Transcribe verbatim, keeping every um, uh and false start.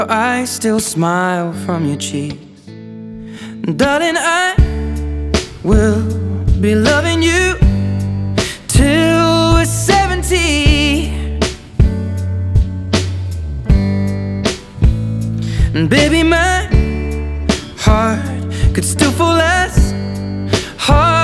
I still smile from your cheeks. Darling, I will be loving you till we're seventy. And baby, my heart could still fall as hard